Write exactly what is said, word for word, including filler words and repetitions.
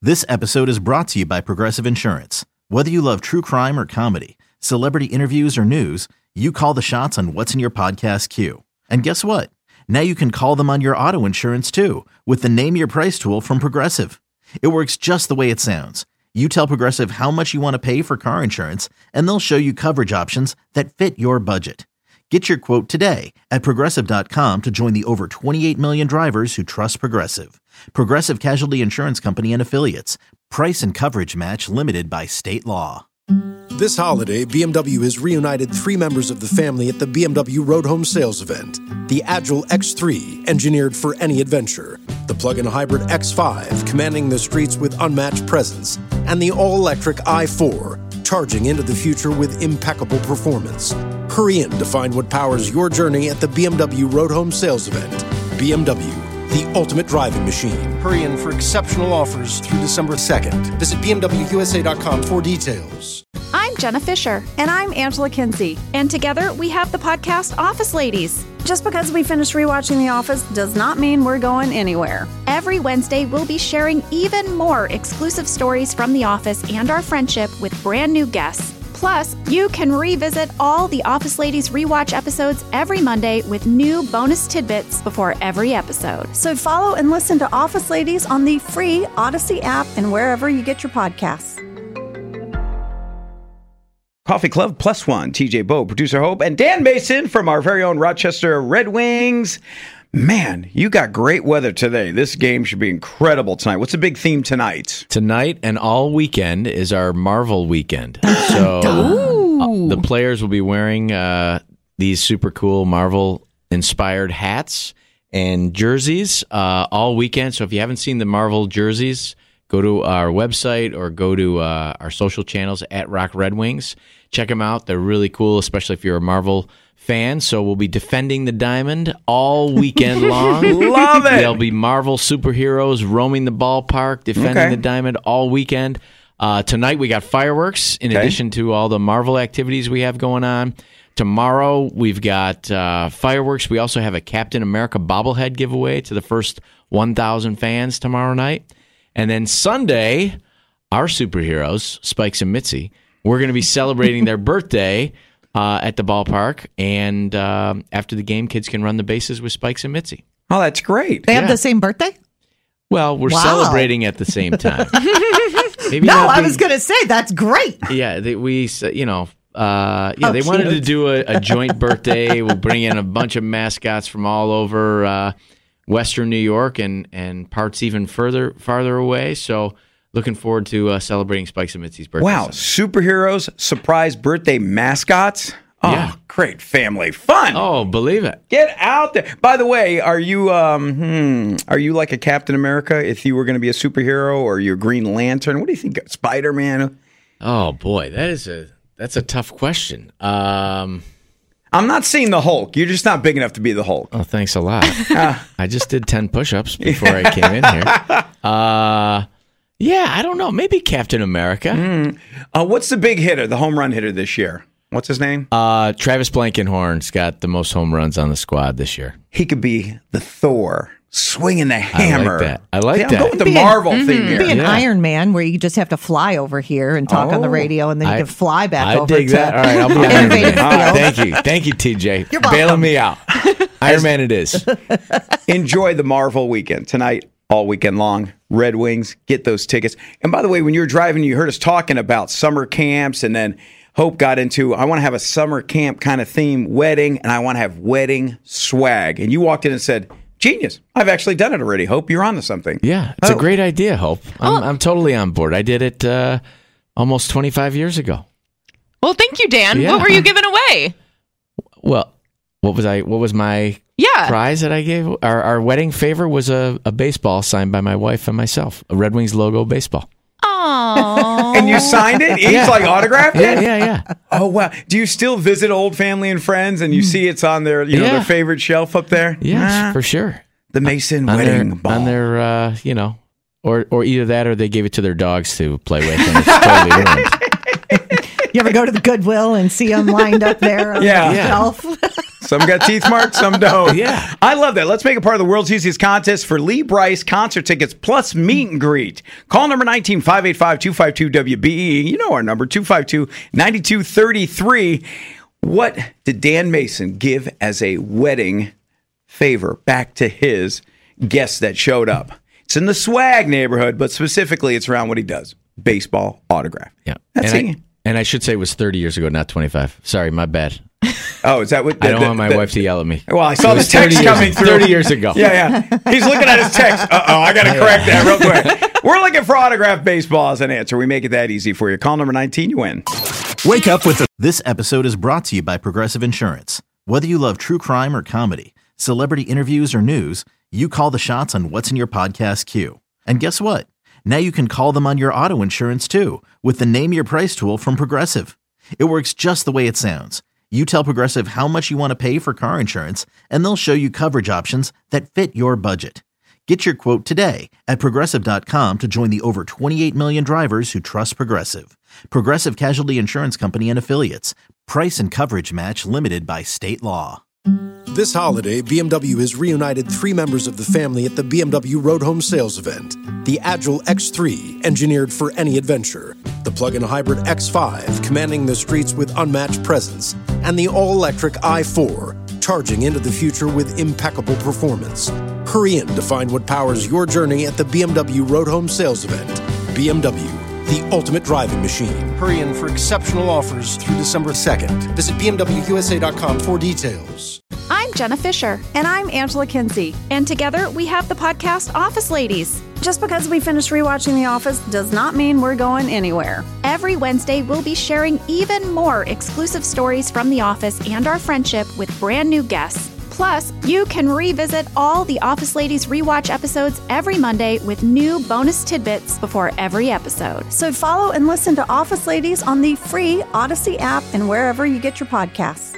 This episode is brought to you by Progressive Insurance. Whether you love true crime or comedy, celebrity interviews or news, you call the shots on what's in your podcast queue. And guess what? Now you can call them on your auto insurance too with the Name Your Price tool from Progressive. It works just the way it sounds. You tell Progressive how much you want to pay for car insurance, and they'll show you coverage options that fit your budget. Get your quote today at Progressive dot com to join the over twenty-eight million drivers who trust Progressive. Progressive Casualty Insurance Company and Affiliates. Price and coverage match limited by state law. This holiday, B M W has reunited three members of the family at the B M W Road Home Sales Event. The Agile X three, engineered for any adventure. The plug-in hybrid X five, commanding the streets with unmatched presence. And the all-electric i four, charging into the future with impeccable performance. Hurry in to find what powers your journey at the B M W Road Home Sales Event. B M W, the ultimate driving machine. Hurry in for exceptional offers through December second. Visit B M W U S A dot com for details. I'm Jenna Fisher. And I'm Angela Kinsey. And together we have the podcast Office Ladies. Just because we finished rewatching The Office does not mean we're going anywhere. Every Wednesday, we'll be sharing even more exclusive stories from The Office and our friendship with brand new guests. Plus, you can revisit all the Office Ladies rewatch episodes every Monday with new bonus tidbits before every episode. So follow and listen to Office Ladies on the free Odyssey app and wherever you get your podcasts. Coffee Club Plus One, T J Bowe, Producer Hope, and Dan Mason from our very own Rochester Red Wings. Man, you got great weather today. This game should be incredible tonight. What's the big theme tonight? Tonight and all weekend is our Marvel weekend. So uh, the players will be wearing uh, these super cool Marvel-inspired hats and jerseys uh, all weekend. So if you haven't seen the Marvel jerseys, go to our website or go to uh, our social channels at Rock Red Wings. Check them out. They're really cool, especially if you're a Marvel fan. So we'll be defending the diamond all weekend long. Love it. There'll be Marvel superheroes roaming the ballpark, defending Okay. the diamond all weekend. Uh, tonight we got fireworks in Okay. addition to all the Marvel activities we have going on. Tomorrow we've got uh, fireworks. We also have a Captain America bobblehead giveaway to the first one thousand fans tomorrow night. And then Sunday, our superheroes, Spikes and Mitzi, we're going to be celebrating their birthday uh, at the ballpark. And uh, after the game, kids can run the bases with Spikes and Mitzi. Oh, that's great. They have Yeah. the same birthday? Well, we're Wow. celebrating at the same time. Maybe No, not I be- was going to say, that's great. Yeah, they, we, you know, uh, yeah, Oh, they wanted to cute. do a, a joint birthday. We'll bring in a bunch of mascots from all over uh, Western New York and, and parts even further farther away. So looking forward to uh, celebrating Spikes and Mitzi's birthday. Wow, Sunday. superheroes, surprise birthday mascots. Oh, Yeah. great family fun. Oh, believe it. Get out there. By the way, are you um hmm, are you like a Captain America if you were going to be a superhero, or are you a Green Lantern? What do you think? Spider-Man? Oh boy, that is a that's a tough question. Um, I'm not seeing the Hulk. You're just not big enough to be the Hulk. oh, thanks a lot. I just did ten push-ups before I came in here. Uh, yeah, I don't know. Maybe Captain America. Uh, what's the big hitter, the home run hitter this year? What's his name? Uh, Travis Blankenhorn's got the most home runs on the squad this year. He could be the Thor, swinging the hammer. that. I like yeah, that. I'm going with the Be an- Marvel theme here. Be an Yeah. Iron Man where you just have to fly over here and talk on the Oh. radio, and then you I- can fly back I over dig to that. All right, I'll be Iron innovative Man. field. Thank you. Thank you, T J. You're Bailing welcome. me out. Iron Man it is. Enjoy the Marvel weekend tonight, all weekend long. Red Wings, get those tickets. And by the way, when you were driving, you heard us talking about summer camps, and then Hope got into, I want to have a summer camp kind of theme wedding, and I want to have wedding swag. And you walked in and said, genius. I've actually done it already. Hope, you're on to something. Yeah, it's Oh. a great idea, Hope. I'm, I'm totally on board. I did it uh, almost twenty-five years ago. Well, thank you, Dan. Yeah. What were you giving away? Well, what was I? What was my Yeah. prize that I gave? Our, our wedding favor was a, a baseball signed by my wife and myself, a Red Wings logo baseball. Aww. And you signed it? Each Yeah. like autographed Yeah, it? yeah, yeah. Oh, wow. Do you still visit old family and friends and you see it's on their, you know, Yeah. their favorite shelf up there? Yes, Ah, for sure. the Mason On wedding their, ball. on their uh, you know, or or either that or they gave it to their dogs to play with, and it's totally ruined. You ever go to the Goodwill and see them lined up there on Yeah. the Yeah. shelf? Some got teeth marks, some don't. Yeah. I love that. Let's make it part of the world's easiest contest for Lee Brice concert tickets plus meet and greet. Call number nineteen, five eight five, two five two, W B E. You know our number, two five two, nine two three three. What did Dan Mason give as a wedding favor back to his guests that showed up? It's in the swag neighborhood, but specifically it's around what he does. Baseball autograph. Yeah. That's and, it. I, and I should say it was thirty years ago, not twenty-five. Sorry, my bad. Oh, is that what? The, I don't the, want my the, wife to yell at me. Well, I saw It the was text thirty years- coming through. thirty years ago. Yeah, yeah. He's looking at his text. Uh-oh, I got to correct that real quick. We're looking for autograph baseball as an answer. We make it that easy for you. Call number nineteen, you win. Wake up with the. This episode is brought to you by Progressive Insurance. Whether you love true crime or comedy, celebrity interviews or news, you call the shots on what's in your podcast queue. And guess what? Now you can call them on your auto insurance too with the Name Your Price tool from Progressive. It works just the way it sounds. You tell Progressive how much you want to pay for car insurance, and they'll show you coverage options that fit your budget. Get your quote today at Progressive dot com to join the over twenty-eight million drivers who trust Progressive. Progressive Casualty Insurance Company and Affiliates. Price and coverage match limited by state law. This holiday, B M W has reunited three members of the family at the B M W Road Home Sales Event. The Agile X three, engineered for any adventure. The plug-in hybrid X five, commanding the streets with unmatched presence. And the all-electric i four, charging into the future with impeccable performance. Hurry in to find what powers your journey at the B M W Road Home Sales Event. B M W, the ultimate driving machine. Hurry in for exceptional offers through December second. Visit B M W U S A dot com for details. I'm Jenna Fisher. And I'm Angela Kinsey. And together we have the podcast Office Ladies. Just because we finished rewatching The Office does not mean we're going anywhere. Every Wednesday, we'll be sharing even more exclusive stories from The Office and our friendship with brand new guests. Plus, you can revisit all the Office Ladies rewatch episodes every Monday with new bonus tidbits before every episode. So follow and listen to Office Ladies on the free Odyssey app and wherever you get your podcasts.